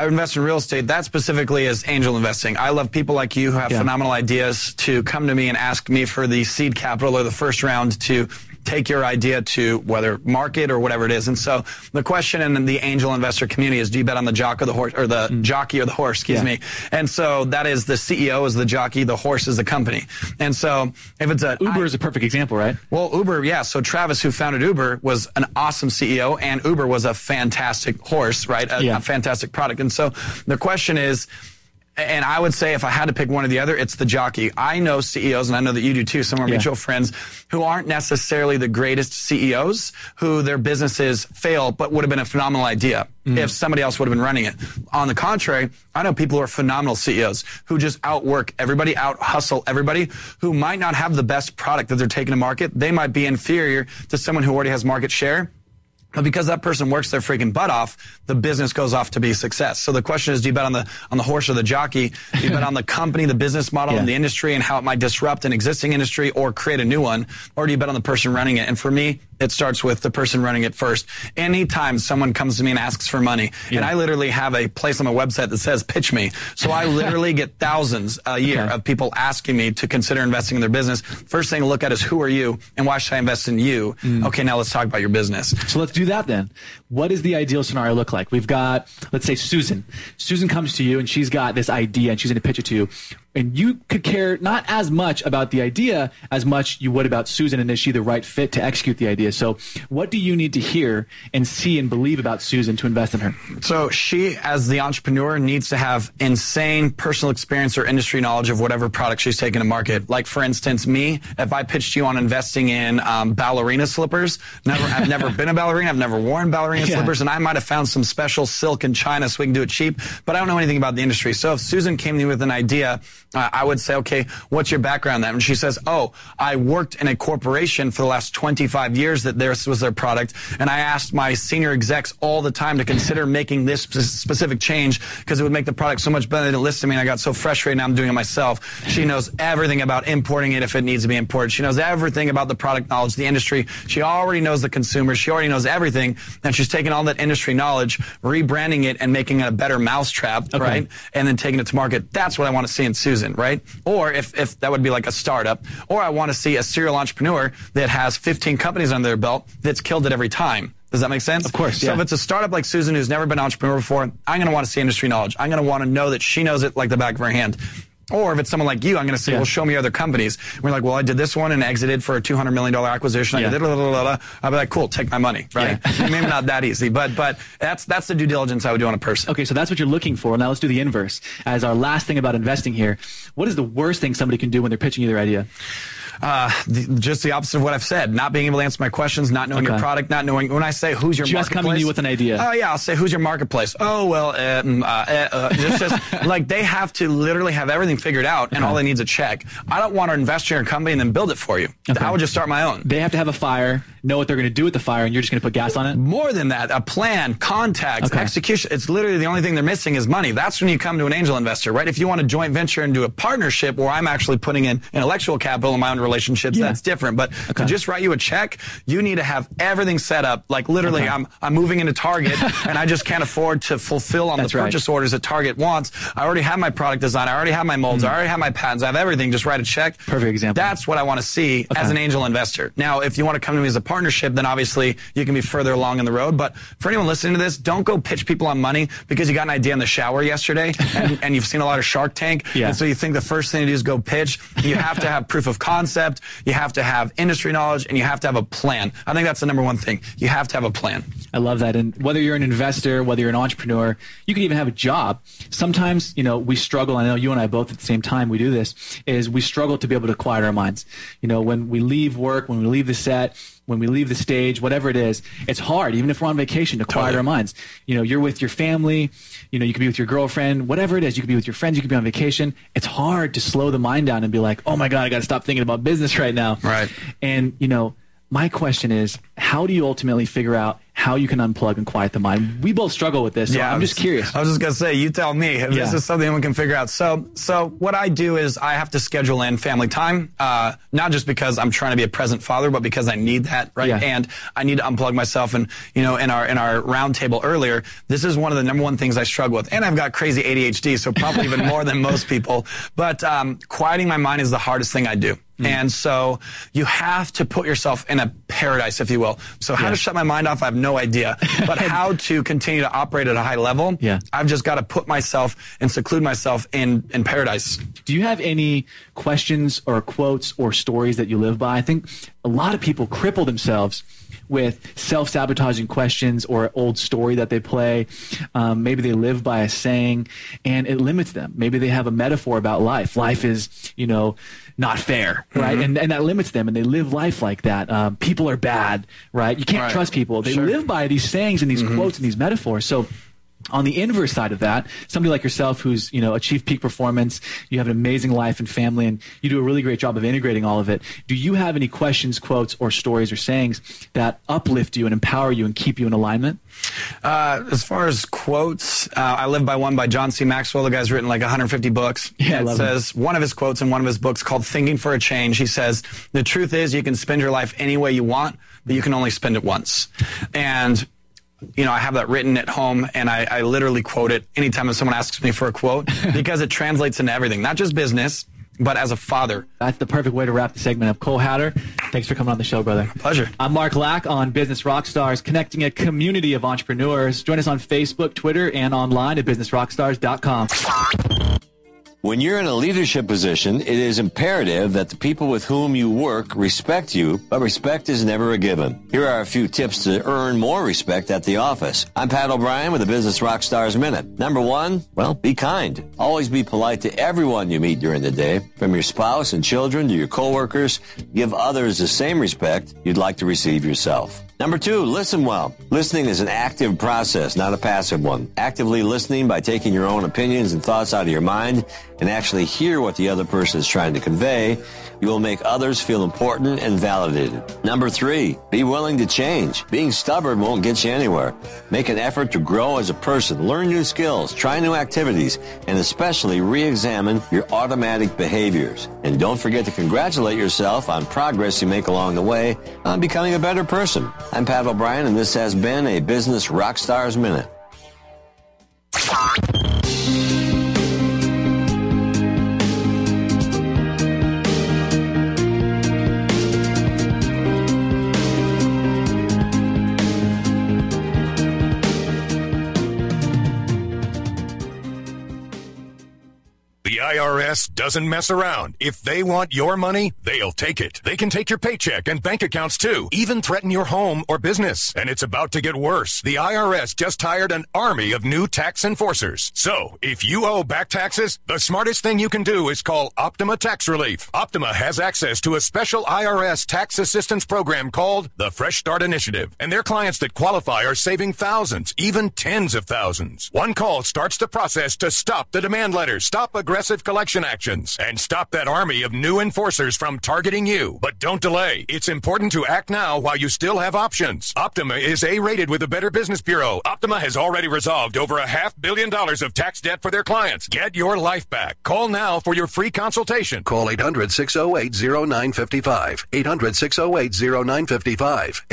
real estate, that specifically is angel investing. I love people like you who have phenomenal ideas to come to me and ask me for the seed capital or the first round to take your idea to whether market or whatever it is. And so the question in the angel investor community is, do you bet on the jock or the horse, or the jockey or the horse, excuse me. And so that is the CEO is the jockey, the horse is the company. And so if it's Uber is a perfect example, right? Well, Uber, yeah. So Travis, who founded Uber, was an awesome CEO, and Uber was a fantastic horse, right? A fantastic product. And so the question is, and I would say if I had to pick one or the other, it's the jockey. I know CEOs, and I know that you do too, some of our mutual friends, who aren't necessarily the greatest CEOs, who their businesses fail, but would have been a phenomenal idea if somebody else would have been running it. On the contrary, I know people who are phenomenal CEOs who just outwork everybody, out-hustle everybody, who might not have the best product that they're taking to market. They might be inferior to someone who already has market share. But because that person works their freaking butt off, the business goes off to be a success. So the question is, do you bet on the horse or the jockey? Do you bet on the company, the business model, and the industry, and how it might disrupt an existing industry or create a new one? Or do you bet on the person running it? And for me, it starts with the person running it first. Anytime someone comes to me and asks for money, and I literally have a place on my website that says pitch me. So I literally get thousands a year of people asking me to consider investing in their business. First thing to look at is, who are you and why should I invest in you? Okay, now let's talk about your business. So let's do that then. What does the ideal scenario look like? We've got, let's say, Susan. Susan comes to you and she's got this idea and she's going to pitch it to you. And you could care not as much about the idea as much you would about Susan, and is she the right fit to execute the idea? So what do you need to hear and see and believe about Susan to invest in her? So she, as the entrepreneur, needs to have insane personal experience or industry knowledge of whatever product she's taking to market. Like, for instance, me, if I pitched you on investing in ballerina slippers, I've never been a ballerina, I've never worn ballerina slippers, and I might have found some special silk in China so we can do it cheap, but I don't know anything about the industry. So if Susan came to me with an idea, I would say, okay, what's your background then? And she says, oh, I worked in a corporation for the last 25 years that this was their product, and I asked my senior execs all the time to consider making this specific change because it would make the product so much better. They didn't listen to me, and I got so frustrated, now I'm doing it myself. She knows everything about importing it if it needs to be imported. She knows everything about the product knowledge, the industry. She already knows the consumers. She already knows everything, and she's taking all that industry knowledge, rebranding it, and making it a better mousetrap, right? And then taking it to market. That's what I want to see in Susan, right? Or if that would be like a startup. Or I want to see a serial entrepreneur that has 15 companies under their belt that's killed it every time. Does that make sense? Of course, So if it's a startup like Susan who's never been an entrepreneur before, I'm going to want to see industry knowledge. I'm going to want to know that she knows it like the back of her hand. Or if it's someone like you, I'm going to say, well, show me other companies. We're like, well, I did this one and exited for a $200 million acquisition. I did I'll be like, cool, take my money, right? Maybe not that easy, but that's the due diligence I would do on a person. Okay, so that's what you're looking for. Now let's do the inverse. As our last thing about investing here, what is the worst thing somebody can do when they're pitching you their idea? Just the opposite of what I've said. Not being able to answer my questions, not knowing your product, not knowing, when I say who's your marketplace. Just coming to you with an idea. Oh yeah, I'll say who's your marketplace. Oh well, it's just like they have to literally have everything figured out, and all they need is a check. I don't want to invest in your company and then build it for you. I would just start my own. They have to have a fire, know what they're going to do with the fire, and you're just going to put gas on it? More than that, a plan, contacts, execution. It's literally the only thing they're missing is money. That's when you come to an angel investor, right? If you want a joint venture and do a partnership where I'm actually putting in intellectual capital in my own relationships, that's different. But to just write you a check, you need to have everything set up. Like literally, I'm moving into Target and I just can't afford to fulfill on the purchase orders that Target wants. I already have my product design. I already have my molds. I already have my patents. I have everything. Just write a check. Perfect example. That's what I want to see as an angel investor. Now, if you want to come to me as a partnership, then obviously you can be further along in the road. But for anyone listening to this, don't go pitch people on money because you got an idea in the shower yesterday and you've seen a lot of Shark Tank. And so you think the first thing to do is go pitch. You have to have proof of concept. You have to have industry knowledge, and you have to have a plan. I think that's the number one thing. You have to have a plan. I love that. And whether you're an investor, whether you're an entrepreneur, you can even have a job. Sometimes, we struggle. I know you and I both at the same time we do this, is we struggle to be able to quiet our minds. When we leave work, when we leave the set, when we leave the stage, whatever it is, it's hard, even if we're on vacation, to quiet our minds. You're with your family, you could be with your girlfriend, whatever it is, you could be with your friends, you could be on vacation. It's hard to slow the mind down and be like, oh my God, I got to stop thinking about business right now. Right. And, my question is, how do you ultimately figure out how you can unplug and quiet the mind. We both struggle with this, so I'm just curious. I was just going to say, you tell me if this is something we can figure out. So what I do is I have to schedule in family time, not just because I'm trying to be a present father, but because I need that, right? Yeah. And I need to unplug myself. And, you know, in our round table earlier, this is one of the number one things I struggle with. And I've got crazy ADHD, so probably even more than most people. But quieting my mind is the hardest thing I do. And so you have to put yourself in a paradise, if you will. So how to shut my mind off, I have no idea. But how to continue to operate at a high level, I've just got to put myself and seclude myself in paradise. Do you have any questions or quotes or stories that you live by? I think a lot of people cripple themselves with self-sabotaging questions or an old story that they play. Maybe they live by a saying, and it limits them. Maybe they have a metaphor about life. Life is, you know, not fair, right? And that limits them, and they live life like that. People are bad, right? You can't trust people. They live by these sayings and these quotes and these metaphors. So on the inverse side of that, somebody like yourself who's, you know, achieved peak performance, you have an amazing life and family, and you do a really great job of integrating all of it. Do you have any questions, quotes, or stories or sayings that uplift you and empower you and keep you in alignment? As far as quotes, I live by one by John C. Maxwell. The guy's written like 150 books. Yeah, it says one of his quotes in one of his books called Thinking for a Change. He says, the truth is you can spend your life any way you want, but you can only spend it once. And you know, I have that written at home, and I literally quote it anytime if someone asks me for a quote because it translates into everything, not just business, but as a father. That's the perfect way to wrap the segment up. Cole Hatter, thanks for coming on the show, brother. Pleasure. I'm Mark Lack on Business Rockstars, connecting a community of entrepreneurs. Join us on Facebook, Twitter, and online at businessrockstars.com. When you're in a leadership position, it is imperative that the people with whom you work respect you, but respect is never a given. Here are a few tips to earn more respect at the office. I'm Pat O'Brien with the Business Rockstars Minute. Number one, well, be kind. Always be polite to everyone you meet during the day, from your spouse and children to your coworkers. Give others the same respect you'd like to receive yourself. Number two, listen well. Listening is an active process, not a passive one. Actively listening by taking your own opinions and thoughts out of your mind and actually hear what the other person is trying to convey, you will make others feel important and validated. Number three, be willing to change. Being stubborn won't get you anywhere. Make an effort to grow as a person, learn new skills, try new activities, and especially re-examine your automatic behaviors. And don't forget to congratulate yourself on progress you make along the way on becoming a better person. I'm Pat O'Brien, and this has been a Business Rockstars Minute. The IRS doesn't mess around. If they want your money, they'll take it. They can take your paycheck and bank accounts too, even threaten your home or business. And it's about to get worse. The IRS just hired an army of new tax enforcers. So, if you owe back taxes, the smartest thing you can do is call Optima Tax Relief. Optima has access to a special IRS tax assistance program called the Fresh Start Initiative. And their clients that qualify are saving thousands, even tens of thousands. One call starts the process to stop the demand letters, stop aggressive collection actions, and stop that army of new enforcers from targeting you. But don't delay. It's important to act now while you still have options. Optima is A-rated with the Better Business Bureau. Optima has already resolved over $500 million of tax debt for their clients. Get your life back. Call now for your free consultation. Call 800-608-0955. 800-608-0955.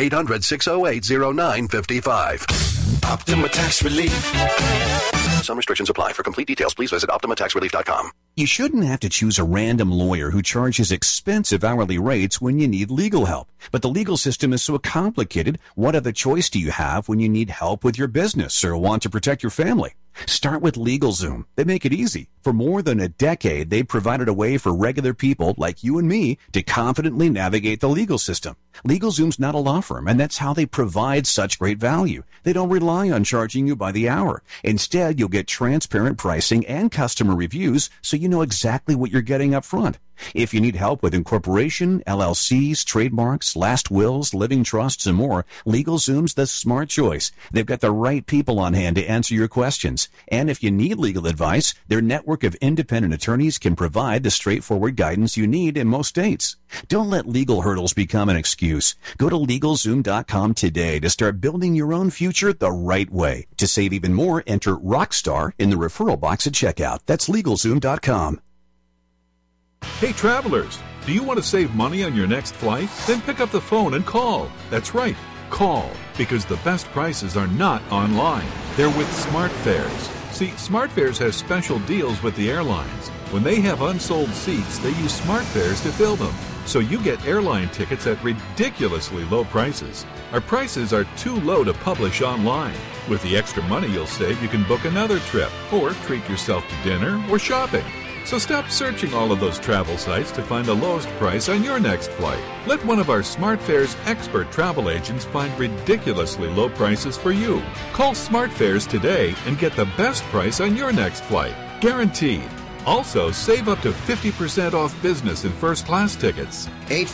800-608-0955. Optima Tax Relief. Some restrictions apply. For complete details, please visit OptimaTaxRelief.com. You shouldn't have to choose a random lawyer who charges expensive hourly rates when you need legal help. But the legal system is so complicated, what other choice do you have when you need help with your business or want to protect your family? Start with LegalZoom. They make it easy. For more than a decade, they've provided a way for regular people like you and me to confidently navigate the legal system. LegalZoom's not a law firm, and that's how they provide such great value. They don't rely on charging you by the hour. Instead, you'll get transparent pricing and customer reviews so you know exactly what you're getting up front. If you need help with incorporation, LLCs, trademarks, last wills, living trusts, and more, LegalZoom's the smart choice. They've got the right people on hand to answer your questions. And if you need legal advice, their network of independent attorneys can provide the straightforward guidance you need in most states. Don't let legal hurdles become an excuse. Go to LegalZoom.com today to start building your own future the right way. To save even more, enter Rockstar in the referral box at checkout. That's LegalZoom.com. Hey travelers, do you want to save money on your next flight? Then pick up the phone and call. That's right, call, because the best prices are not online. They're with SmartFares. See, SmartFares has special deals with the airlines. When they have unsold seats, they use SmartFares to fill them. So you get airline tickets at ridiculously low prices. Our prices are too low to publish online. With the extra money you'll save, you can book another trip or treat yourself to dinner or shopping. So stop searching all of those travel sites to find the lowest price on your next flight. Let one of our SmartFares expert travel agents find ridiculously low prices for you. Call SmartFares today and get the best price on your next flight. Guaranteed. Also, save up to 50% off business and first-class tickets.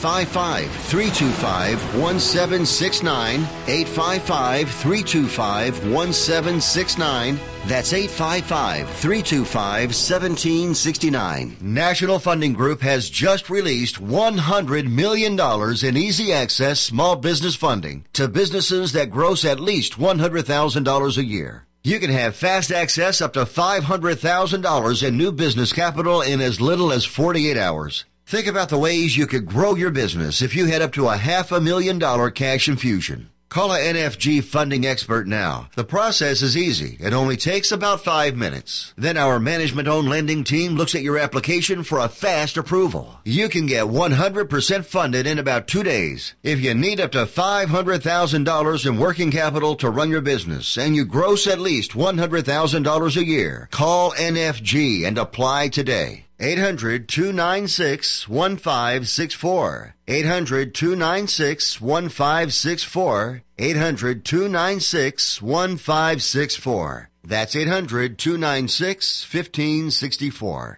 855-325-1769. 855-325-1769. That's 855-325-1769. National Funding Group has just released $100 million in easy access small business funding to businesses that gross at least $100,000 a year. You can have fast access up to $500,000 in new business capital in as little as 48 hours. Think about the ways you could grow your business if you had up to a $500,000 cash infusion. Call a NFG funding expert now. The process is easy. It only takes about 5 minutes. Then our management-owned lending team looks at your application for a fast approval. You can get 100% funded in about 2 days. If you need up to $500,000 in working capital to run your business and you gross at least $100,000 a year, call NFG and apply today. 800-296-1564. 800-296-1564. 800-296-1564. That's 800-296-1564.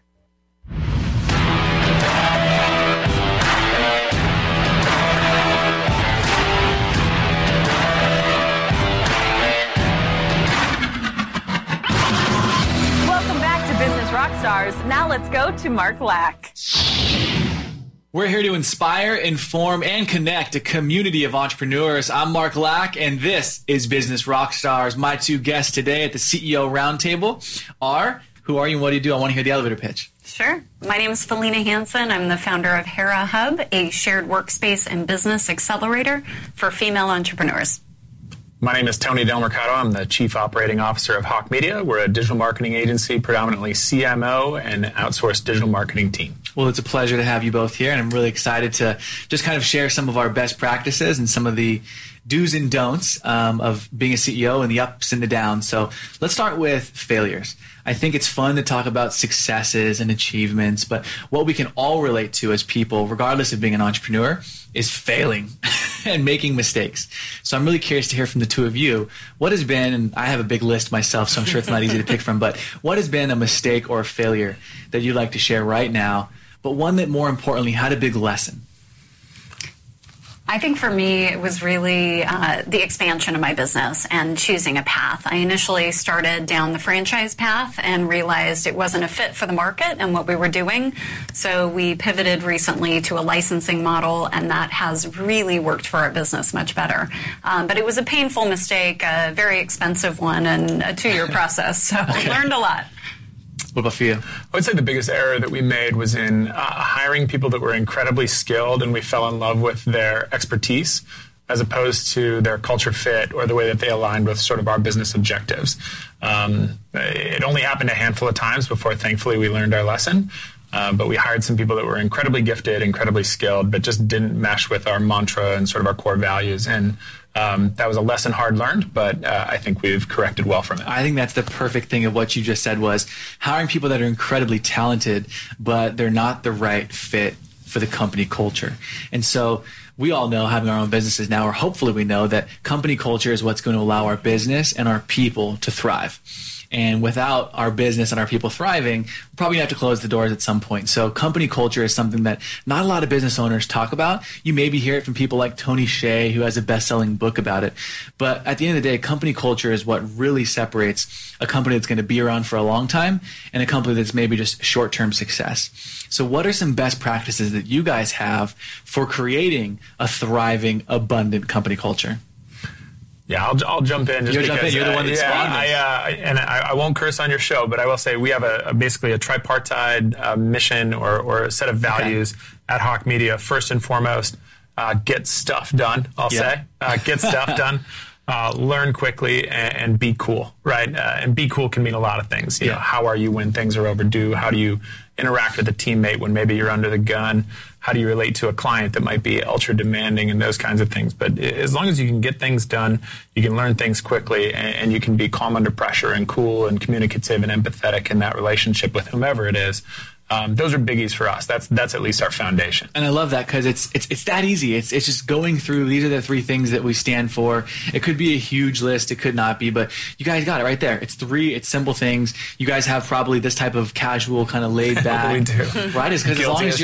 Rockstars. Now let's go to Mark Lack. We're here to inspire, inform, and connect a community of entrepreneurs. I'm Mark Lack, and this is Business Rockstars. My two guests today at the CEO Roundtable are, who are you and what do you do? I want to hear the elevator pitch. Sure. My name is Felina Hansen. I'm the founder of Hera Hub, a shared workspace and business accelerator for female entrepreneurs. My name is Tony Del Mercado. I'm the Chief Operating Officer of Hawk Media. We're a digital marketing agency, predominantly CMO and outsourced digital marketing team. Well, it's a pleasure to have you both here, and I'm really excited to just kind of share some of our best practices and some of the do's and don'ts of being a CEO and the ups and the downs. So let's start with failures. I think it's fun to talk about successes and achievements, but what we can all relate to as people, regardless of being an entrepreneur, is failing and making mistakes. So I'm really curious to hear from the two of you. What has been, and I have a big list myself, so I'm sure it's not easy to pick from, but what has been a mistake or a failure that you'd like to share right now, but one that more importantly had a big lesson? I think for me, it was really the expansion of my business and choosing a path. I initially started down the franchise path and realized it wasn't a fit for the market and what we were doing. So we pivoted recently to a licensing model, and that has really worked for our business much better. But it was a painful mistake, a very expensive one, and a 2-year process. So I learned a lot. What about for you? I would say the biggest error that we made was in hiring people that were incredibly skilled, and we fell in love with their expertise as opposed to their culture fit or the way that they aligned with sort of our business objectives. It only happened a handful of times before, thankfully, we learned our lesson. But we hired some people that were incredibly gifted, incredibly skilled, but just didn't mesh with our mantra and sort of our core values. And that was a lesson hard learned, but I think we've corrected well from it. I think that's the perfect thing of what you just said was hiring people that are incredibly talented, but they're not the right fit for the company culture. And so we all know, having our own businesses now, or hopefully we know, that company culture is what's going to allow our business and our people to thrive. And without our business and our people thriving, we're probably going to have to close the doors at some point. So company culture is something that not a lot of business owners talk about. You maybe hear it from people like Tony Hsieh, who has a best-selling book about it. But at the end of the day, company culture is what really separates a company that's going to be around for a long time and a company that's maybe just short-term success. So what are some best practices that you guys have for creating a thriving, abundant company culture? Yeah, I'll jump in just because you're the one that spawned this. I won't curse on your show, but I will say we have basically a tripartite mission or a set of values at Hawk Media. First and foremost, get stuff done. Get stuff done. Learn quickly and be cool, right? And be cool can mean a lot of things. You know, how are you when things are overdue? How do you interact with a teammate when maybe you're under the gun? How do you relate to a client that might be ultra demanding and those kinds of things? But as long as you can get things done, you can learn things quickly, and you can be calm under pressure and cool and communicative and empathetic in that relationship with whomever it is. Those are biggies for us. That's at least our foundation. And I love that because it's that easy. It's just going through. These are the three things that we stand for. It could be a huge list. It could not be, but you guys got it right there. It's simple things. You guys have probably this type of casual, kind of laid back. We do. Right? It's because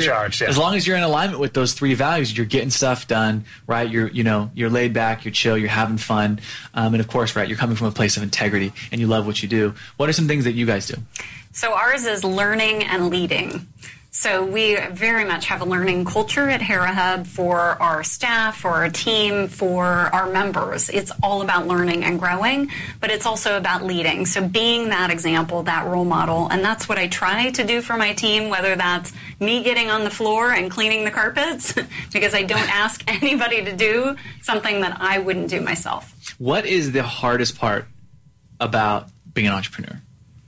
as long as you're in alignment with those three values, you're getting stuff done. Right? You're laid back. You're chill. You're having fun. And of course, right, you're coming from a place of integrity and you love what you do. What are some things that you guys do? So ours is learning and leading. So we very much have a learning culture at HeraHub for our staff, for our team, for our members. It's all about learning and growing, but it's also about leading. So being that example, that role model, and that's what I try to do for my team, whether that's me getting on the floor and cleaning the carpets, because I don't ask anybody to do something that I wouldn't do myself. What is the hardest part about being an entrepreneur?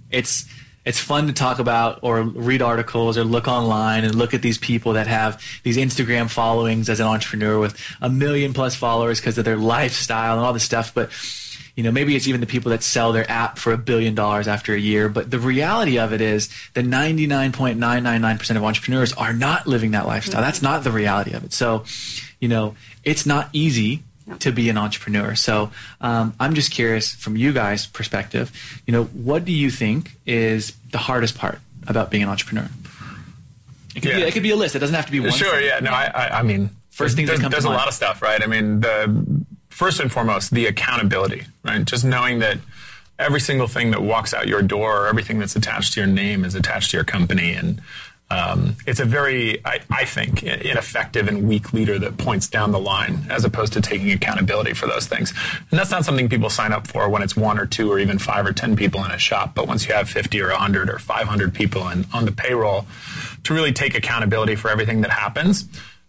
It's fun to talk about or read articles or look online and look at these people that have these Instagram followings as an entrepreneur with 1 million plus followers because of their lifestyle and all this stuff. But, maybe it's even the people that sell their app for $1 billion after a year. But the reality of it is that 99.999% of entrepreneurs are not living that lifestyle. That's not the reality of it. So, it's not easy to be an entrepreneur. So I'm just curious from you guys' perspective, what do you think is the hardest part about being an entrepreneur? It could be a list. It doesn't have to be one. Sure, thing. yeah. No, I mean, first thing that comes there's to a mind. lot of stuff, right? I mean, first and foremost, the accountability, right? Just knowing that every single thing that walks out your door or everything that's attached to your name is attached to your company. And it's a very, I think, ineffective and weak leader that points down the line as opposed to taking accountability for those things. And that's not something people sign up for when it's 1 or 2 or even 5 or 10 people in a shop. But once you have 50 or 100 or 500 people on the payroll, to really take accountability for everything that happens,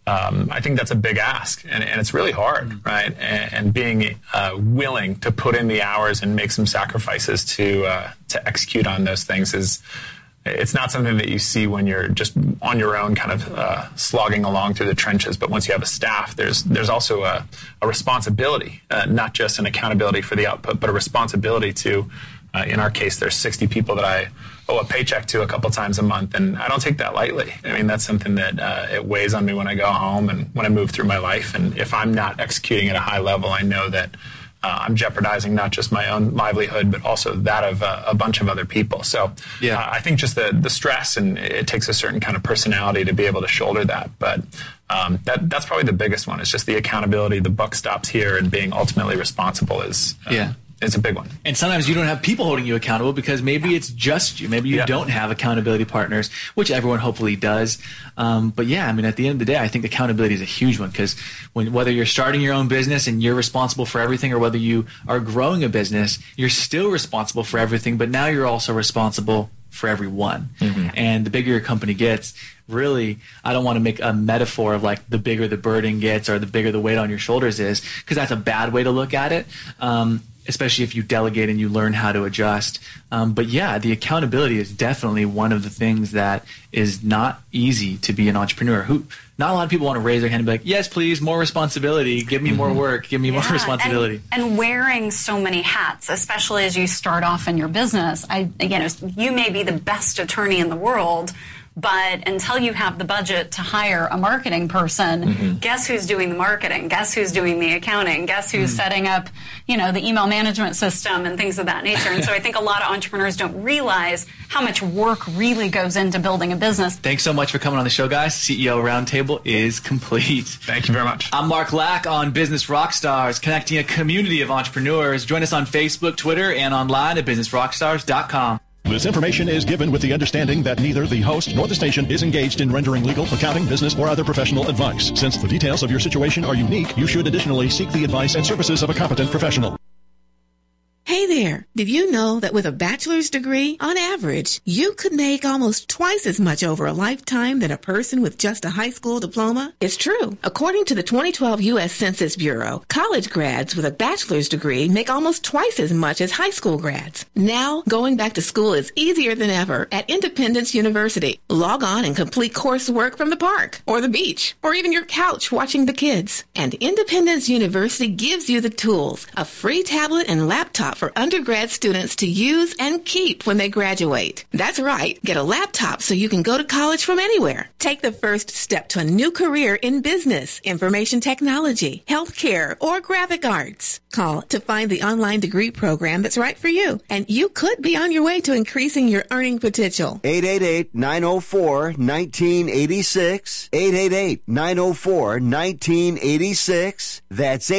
I think that's a big ask. And it's really hard, right? And being willing to put in the hours and make some sacrifices to execute on those things it's not something that you see when you're just on your own kind of slogging along through the trenches. But once you have a staff, there's also a responsibility, not just an accountability for the output, but a responsibility to, in our case, there's 60 people that I owe a paycheck to a couple times a month. And I don't take that lightly. I mean, that's something that it weighs on me when I go home and when I move through my life. And if I'm not executing at a high level, I know that I'm jeopardizing not just my own livelihood, but also that of a bunch of other people. So I think just the stress, and it takes a certain kind of personality to be able to shoulder that. But that's probably the biggest one. It's just the accountability. The buck stops here, and being ultimately responsible is it's a big one. And sometimes you don't have people holding you accountable because maybe it's just you. Maybe you don't have accountability partners, which everyone hopefully does. But at the end of the day, I think accountability is a huge one because whether you're starting your own business and you're responsible for everything, or whether you are growing a business, you're still responsible for everything, but now you're also responsible for everyone. Mm-hmm. And the bigger your company gets, really, I don't want to make a metaphor of like the bigger the burden gets or the bigger the weight on your shoulders is, because that's a bad way to look at it. Especially if you delegate and you learn how to adjust. But the accountability is definitely one of the things that is not easy to be an entrepreneur. Not a lot of people want to raise their hand and be like, yes, please, more responsibility. Give me more work. Give me more responsibility. And wearing so many hats, especially as you start off in your business. You may be the best attorney in the world, But until you have the budget to hire a marketing person, guess who's doing the marketing? Guess who's doing the accounting? Guess who's setting up, the email management system and things of that nature? And so I think a lot of entrepreneurs don't realize how much work really goes into building a business. Thanks so much for coming on the show, guys. CEO Roundtable is complete. Thank you very much. I'm Mark Lack on Business Rockstars, connecting a community of entrepreneurs. Join us on Facebook, Twitter, and online at businessrockstars.com. This information is given with the understanding that neither the host nor the station is engaged in rendering legal, accounting, business, or other professional advice. Since the details of your situation are unique, you should additionally seek the advice and services of a competent professional. Hey there! Did you know that with a bachelor's degree, on average, you could make almost twice as much over a lifetime than a person with just a high school diploma? It's true. According to the 2012 U.S. Census Bureau, college grads with a bachelor's degree make almost twice as much as high school grads. Now, going back to school is easier than ever at Independence University. Log on and complete coursework from the park, or the beach, or even your couch watching the kids. And Independence University gives you the tools, a free tablet and laptop for undergrad students to use and keep when they graduate. That's right. Get a laptop so you can go to college from anywhere. Take the first step to a new career in business, information technology, healthcare, or graphic arts. Call to find the online degree program that's right for you, and you could be on your way to increasing your earning potential. 888-904-1986. 888-904-1986. That's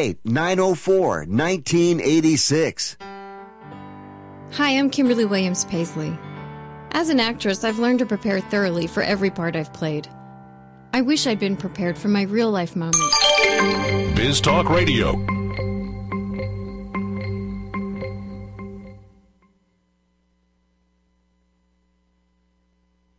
888-904-1986. Hi, I'm Kimberly Williams Paisley. As an actress, I've learned to prepare thoroughly for every part I've played. I wish I'd been prepared for my real-life moments. Biz Talk Radio.